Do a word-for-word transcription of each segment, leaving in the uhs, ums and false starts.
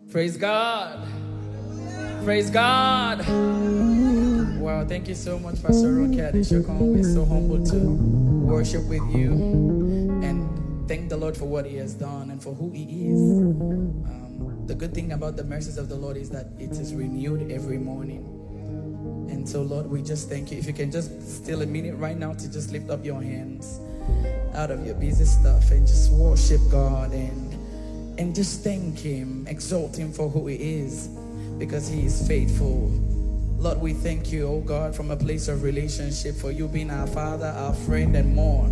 Praise God. Praise God. Wow, thank you so much, Pastor Ronke Adeshokon. We're so humbled to worship with you and thank the Lord for what He has done and for who He is. Um, the good thing about the mercies of the Lord is that it is renewed every morning. And so, Lord, we just thank you. If you can just steal a minute right now to just lift up your hands out of your busy stuff and just worship God and and just thank Him, exalt Him for who He is, because He is faithful. Lord, we thank you, oh God, from a place of relationship, for you being our Father, our friend, and more.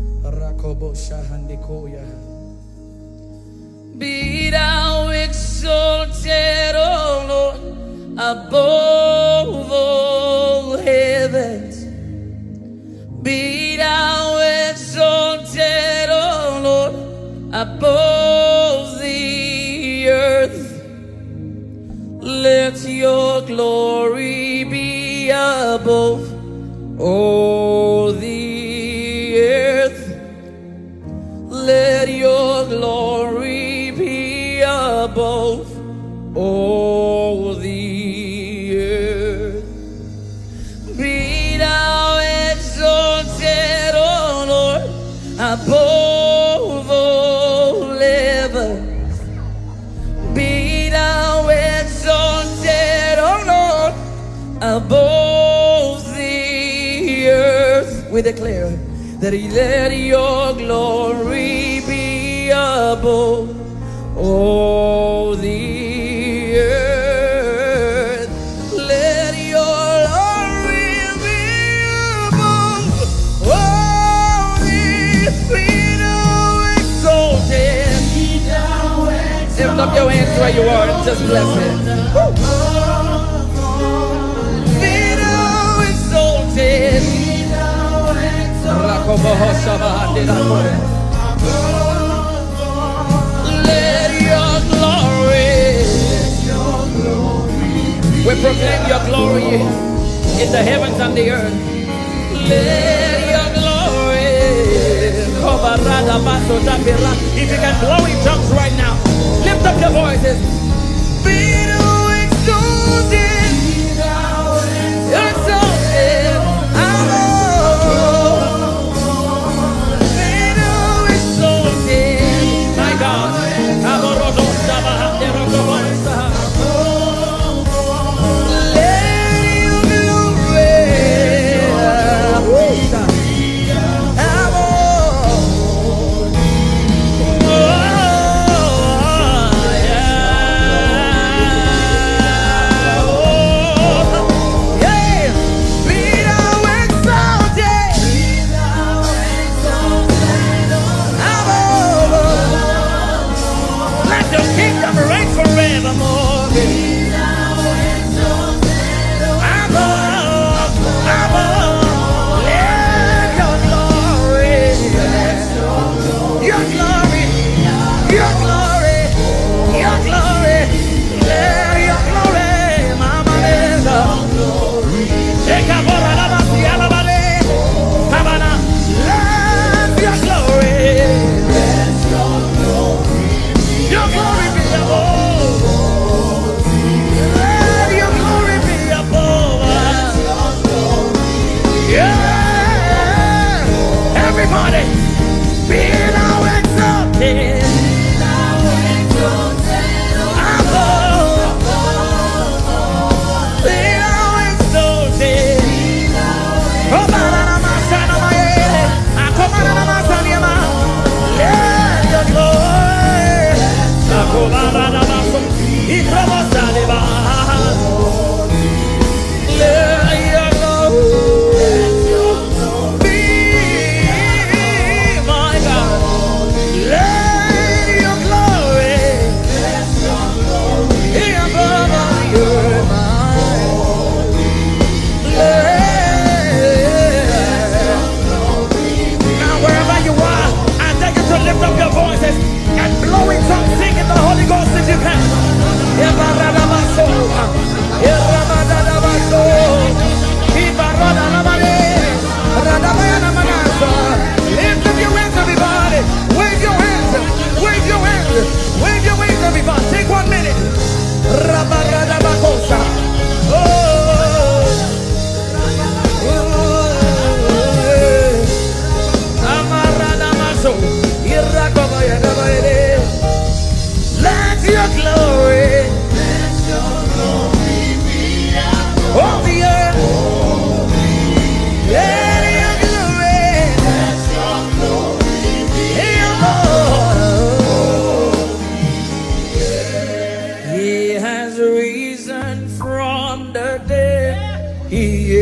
Be thou exalted, O Lord, above all heavens. Be thou exalted, O Lord, above the earth. Let your glory be above all the earth. Let your glory be above all the earth. Be thou exalted, O Lord, above all heavens. Be thou exalted, O Lord, above the earth. We declare that let your glory be above all the earth. Let your glory be above all the earth. Be thou exalted. Lift up your hands where you are and just bless Him. Be thou exalted. Let your glory. We proclaim your glory in the heavens and the earth. Let your glory. If you can blow in tongues right now, lift up your voices. Be thou exalted. Exalted. Be thou exalted. My God.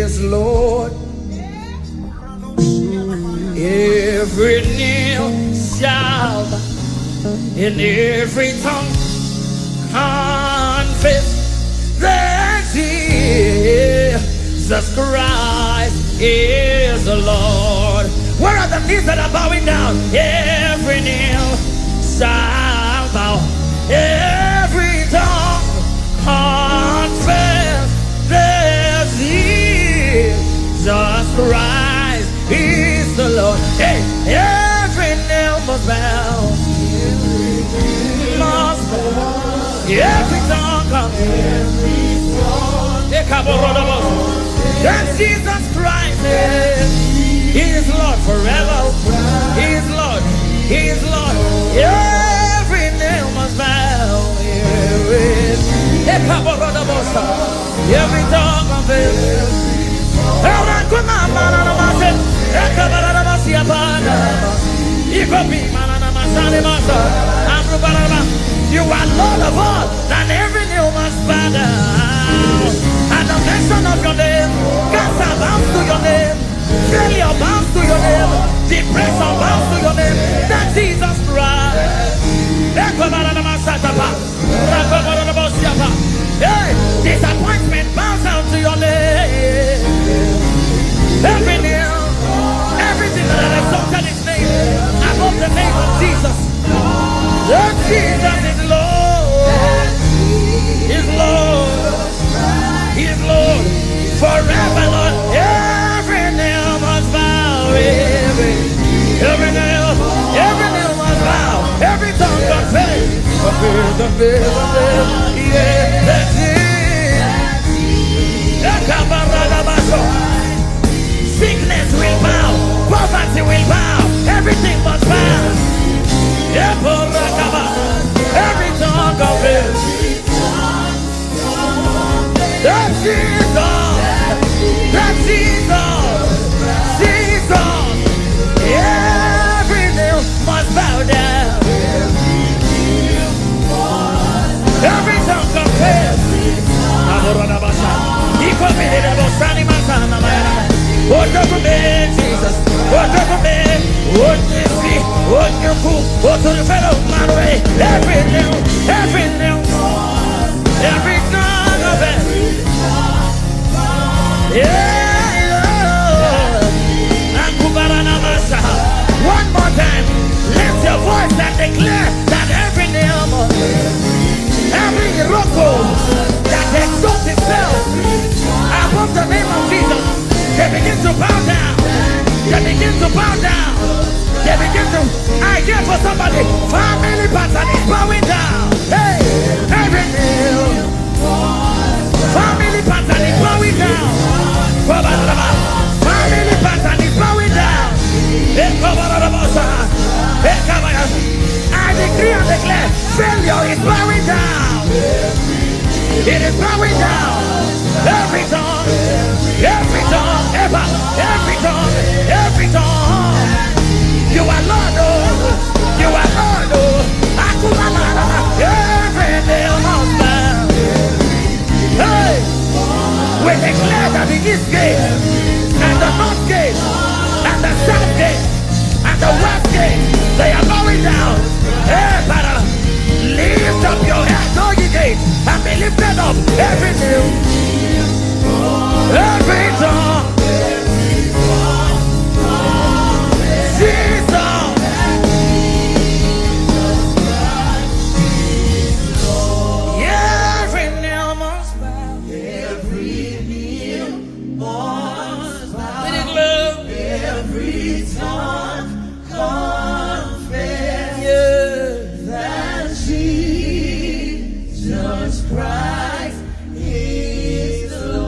is Lord. Every knee shall bow, and every tongue confess that Jesus Christ is the Lord. Where are the knees that are bowing down? Every knee shall bow, every tongue confess that Jesus Christ is the Lord. Hey, every knee must bow, must bow, every tongue confess that Jesus Christ is, He is Lord forever. He is Lord. He is Lord. Every knee must bow. Every, every tongue confess. You are Lord of all, and every knee must bow down. At the mention of your name, cancer bounds to your name, failure bounds to your name, depression bounds to your name. That Jesus Christ. Hey, disappointment bounds down to your name. Every knee, everything that has exalted His name above the name of Jesus. That Jesus is Lord. Is Lord. He is Lord forever, Lord. Every knee must bow. Every, every knee, every knee must bow. Every tongue confess. Confess, confess, confess. Yeah, that's it. Sickness will bow. Poverty will bow. Everything must bow. Every tongue confess. That's Jesus. That's Jesus. Jesus. Every knee must bow down. Every tongue confess. What up for me, Jesus? What up for me? What you see? What you cool? What to the fellow man way? Every new, every new, every tongue of it. Yeah. One more time, lift your voice and declare that every name, every rocco that exalts itself above the name of Jesus, they begin to bow down. They begin to bow down. They begin to. I hear for somebody, family pattern is bowing down. Hey, every name, family pattern is bowing down. Family pattern is bowing down. I decree and declare, failure is bowing down. It is bowing down. Every tongue, every tongue, ever, every tongue, every tongue. You are Lord, oh, you are Lord, oh. Akumalala, every day must bow. Hey, we declare that the east gate and the north gate and the south gate and the west gate, they are bowing down. Hey, para, lift up your head, O ye gates, and be lifted up, every knee, every tongue. Jesus, every knee must bow. Every knee must bow. Every tongue confess, yeah, that Jesus Christ is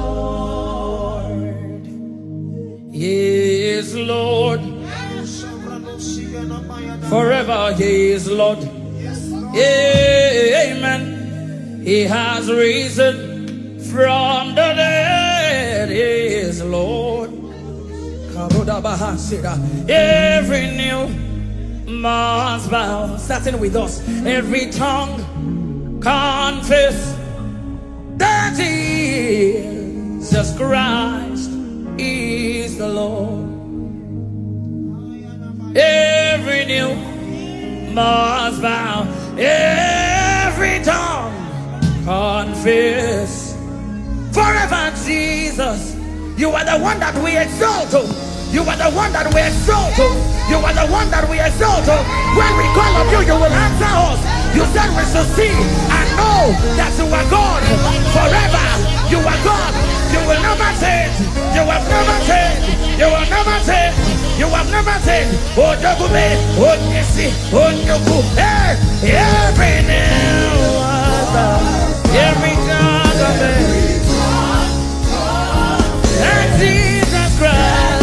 Lord. He is Lord. Forever He is Lord. Amen. He has risen from the dead. He is Lord. Every knee must bow. Starting with us. Every tongue confess that Jesus Christ is the Lord. Every knee must bow, every tongue confess. Forever, Jesus, you are the one that we exalt. You are the one that we exalt. You are the one that we exalt. When we call on you, you will answer us. You said we should see and know that you are God forever. You are God. You will never change. You have never changed. You will never change. You have never changed. Oh, Jagume, oh, Nisi, oh, Nuku. Hey, every new every God of it. And Jesus Christ.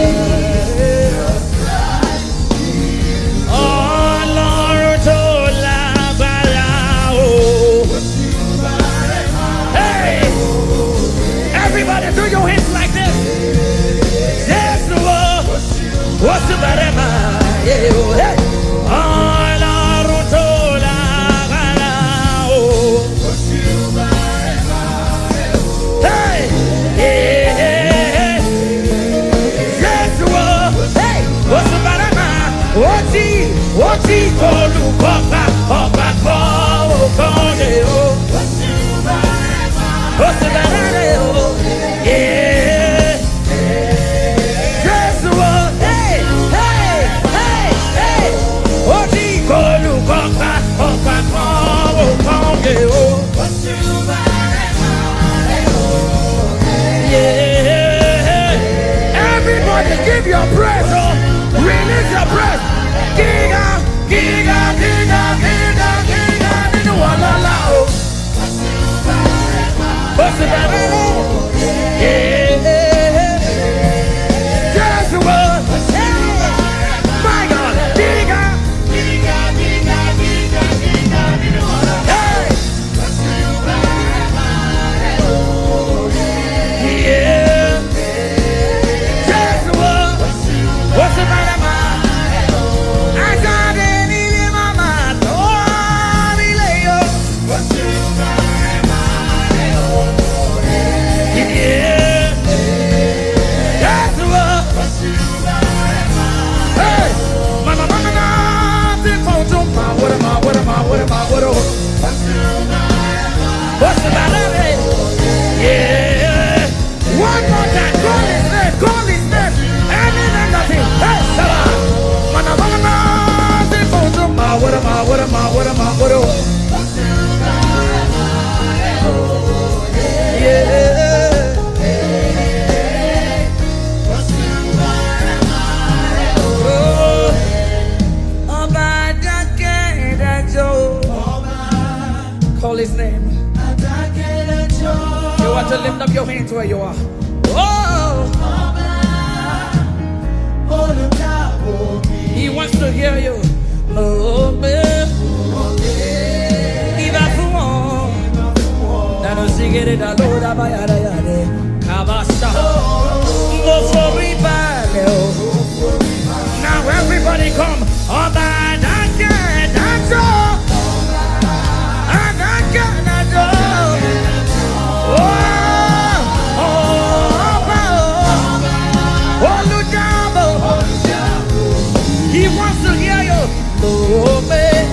Everybody do your hands like this. Yes, the world. What's the matter? Hey, hey, hey. Yes, the world. Hey, what's the matter? What's he? What's he called? Papa, Papa, Papa, what's the matter? Yeah. Yes, the world. Hey, hey, hey, hey. What's he called? Papa, Papa, Papa, yeah. Everybody give your praise, oh. Release your praise. Giga, giga, giga, giga, giga, giga, wala la, oh. What's the matter? Yeah. Just the word. My God. Giga. Giga, giga, giga, giga, giga. Hey. Yeah. Just the word. What's the matter? I got any in my mind. Oh, I lay up. What's the matter? Yeah, that's the love. Hey, mama, mama, nothing for you. What am I? What am I? What am I? What am I? What's the matter? Yeah, one more time. Call his name. Call his name. Any and nothing. Hey, Sala. Mama, mama, nothing for you. What am I? What am I? What am I? What am I? Yeah. Call his name. You want to lift up your hands where you are. Oh, he wants to hear you. Oh, man. Even for now, sing it. I know that by other Kabasha. Now everybody come. Oh, man, I can't dance. He wants to hear you. Oh, babe.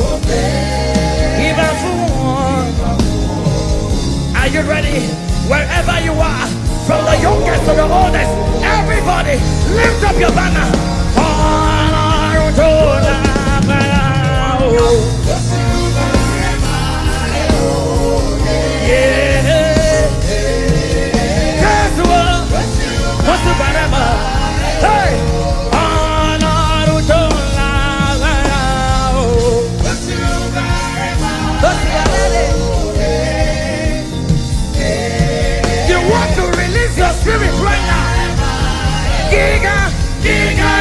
Even for are you ready? Wherever you are, from the youngest to the oldest, everybody lift up your banner. Yeah. Guess what? What's the banner? Hey. You want to release your spirit right now. Giga, giga,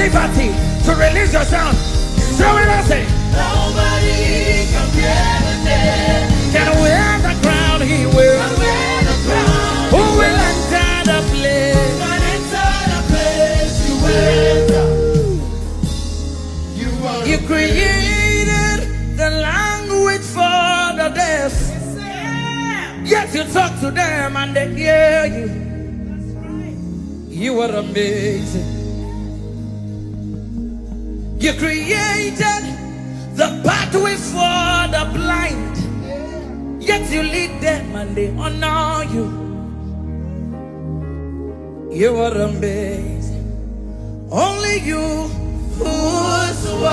liberty to release your sound. So when I say, Nobody compared to them. can wear the crown he wears. Wear the crown. Who will enter the place? But inside the place you enter. You are You created the language for the deaf. Yet you talk to them and they hear you. You are amazing. You created the pathway for the blind. Yet you lead them and they honor you. You are amazing. Only you who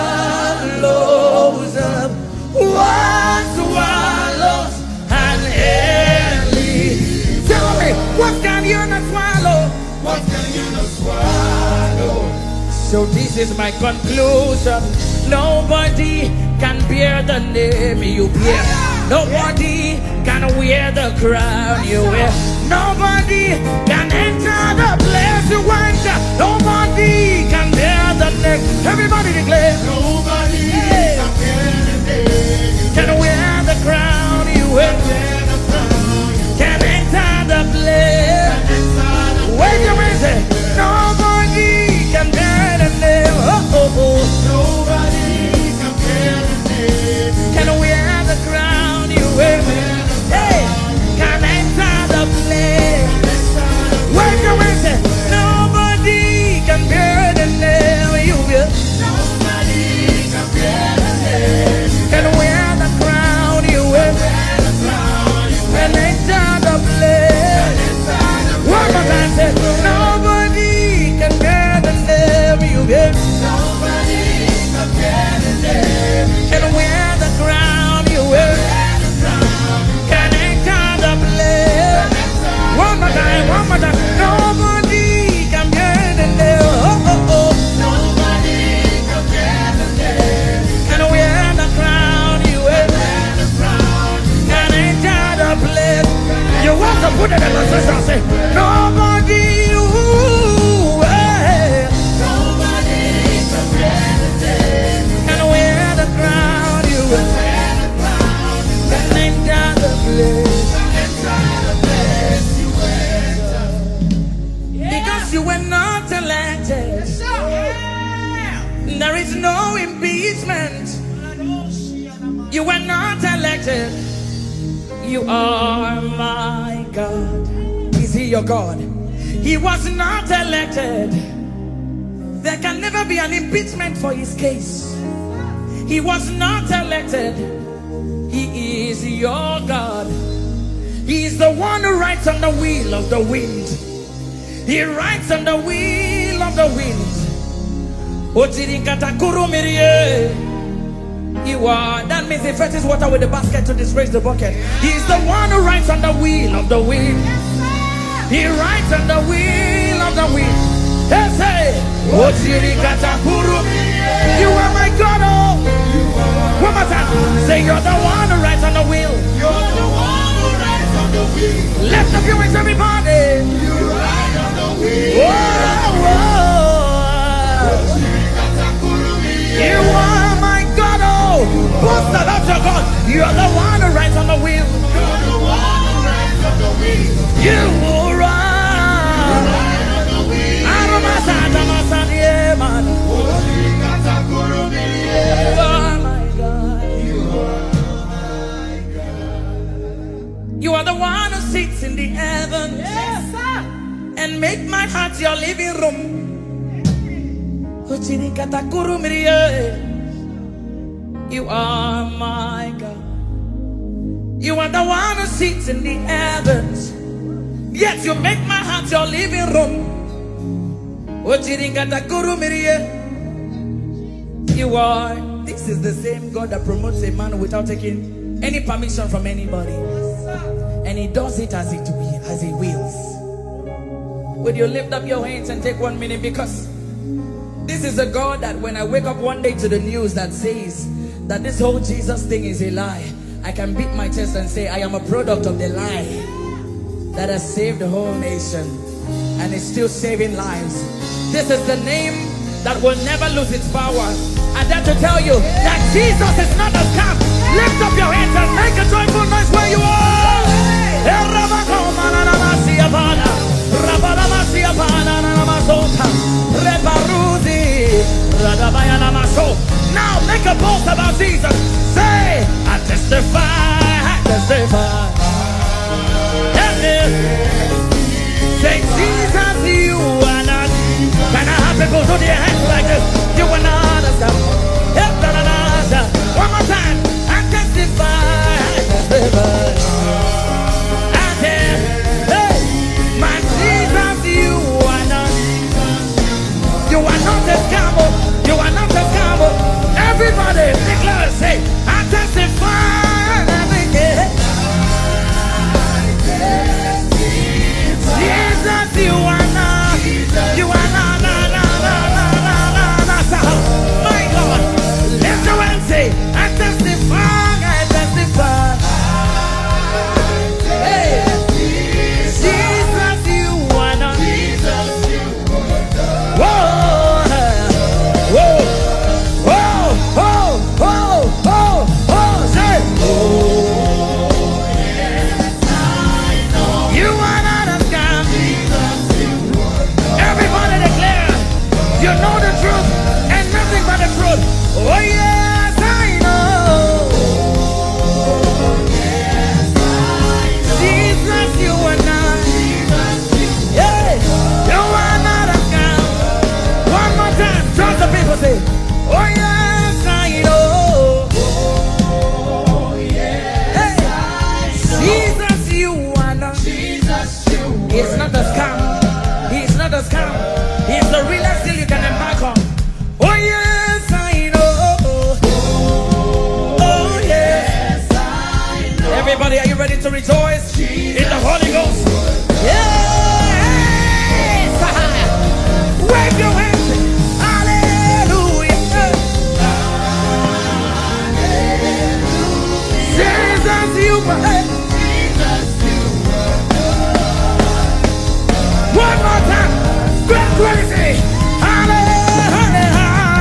swallows up what swallows an enemy. Tell me, what can you not swallow? What can you not swallow? So this is my conclusion. Nobody can bear the name you bear. Nobody can wear the crown you wear. Nobody can enter the place you enter. Nobody can bear the name. Everybody declare. Nobody Hey. can bear the name. Can wear the crown you wear. Wear the crown. Can enter the place. Inside the Wait a minute. Nobody can bear the name. Oh, oh, oh. Nobody can bear the name. Can wear the crown you wear. Hey, can enter the place. Wait a minute. Nobody can bear the name you wear. Nobody can bear the name. Can wear the crown you wear. Can enter the place. One more time, say, nobody can bear the name you wear. Nobody can bear the name. Can wear the crown you wear. Can enter the place. One more time, one more time. Nobody can bear the name. Oh, oh, oh. Nobody can bear the name. Can wear the crown you wear. Can enter the place. You want to put it in the session, say, nobody. Ooh, hey. Nobody can bear the name. Can wear the crown you wear. Can enter the place. Inside the place you enter. Because you were not elected. There is no impeachment. You were not elected. You are my God. Is he your God? He was not elected. There can never be an impeachment for his case. He was not elected. He is your God. He is the one who rides on the wheel of the wind. He rides on the wheel of the wind. You are. That means he fetches water with the basket to disgrace the bucket. He is the one who rides on the wheel of the wind. He rides on the wheel of the wind. Hey, say, you are my God. Oh. One more time. Say, you're the one who rides on the wheel. You're the one who rides on the wheel. Lift up your wings, everybody. You ride on the wheel. Whoa, whoa. You are my God. Oh, boast about your God. You are the one who rides on the wheel. You're the one who rides on the wheel. You will ride. Ride on the wheel. Aramasada, masada, yeah, man. You are my God. You are the one who sits in the heavens. Yes, sir. And make my heart your living room. You are my God. You are the one who sits in the heavens. Yet you make my heart your living room. You are. This is the same God that promotes a man without taking any permission from anybody. And he does it as, it as he wills. Would you lift up your hands and take one minute? Because this is a God that when I wake up one day to the news that says that this whole Jesus thing is a lie, I can beat my chest and say I am a product of the lie that has saved the whole nation and is still saving lives. This is the name that will never lose its power. I dare to tell you that Jesus is not a scam. Lift up your hands and make a joyful noise where you are. Now make a boast about Jesus. Say, I testify, I testify. Say, Jesus, you are not. Can I have people put their hands like this? You are not a scam. One more time. I testify, I testify. Everybody declare, say, I testify. Jesus, you are not, you are not, na, na, na, na, na, na, na. My God, lift your hand and say, I testify, I testify. Hey, Jesus, you are not. Whoa, whoa. Oh yes, I know. Yes, I know. Jesus, you are not. Yeah, you are not a scam. One more time, trust the people say. Oh yes, I know. Oh yes, hey. I know. Jesus, you are not. Jesus, you are. He's not a scam. He's not a scam. He's the realest deal you can embark on. Oh yeah. Everybody, are you ready to rejoice Jesus, in the Holy Ghost? Yes! Wave your hands. Hallelujah. Hallelujah. Jesus, you were. Jesus, you were. One more time. Grab crazy. Hallelujah.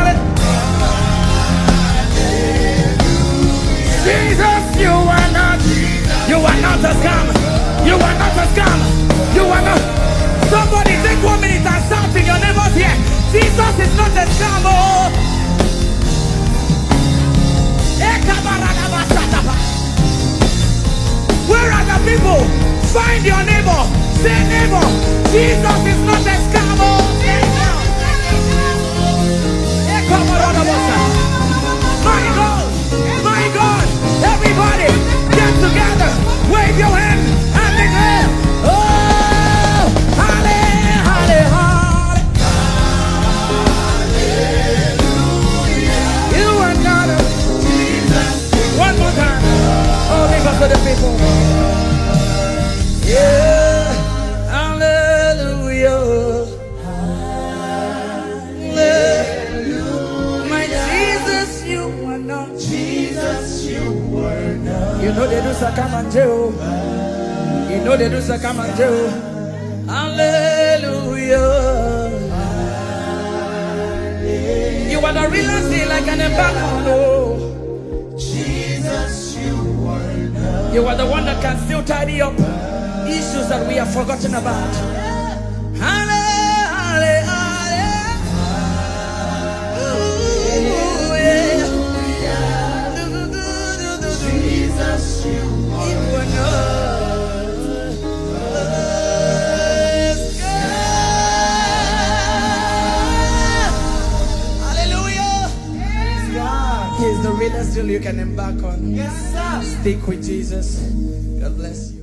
Jesus, you are not. You are not a scam. You are not a scam. You are not. Somebody take one minute and shout in your neighbors here. Jesus is not a scam. Oh. Where are the people? Find your neighbor. Say neighbor. Jesus is not a scam. Oh. My God. My God. Everybody. Get together, wave your hand and declare, oh, halle, halle, halle. Hallelujah. You are not a Jesus. One more time. Oh, leave us for the people. Yeah, hallelujah. Hallelujah. My Jesus, you are not Jesus, you were not. You know they do Sakamanjo. You know they do Sakamanjo. Hallelujah. You are the realest thing like an embargo. Jesus, you were not. You are the one that can still tidy up issues that we have forgotten about. Hallelujah. Jesus, you are not. Hallelujah. He's the realest deal you can embark on. Yes, sir. Stick with Jesus. God bless you.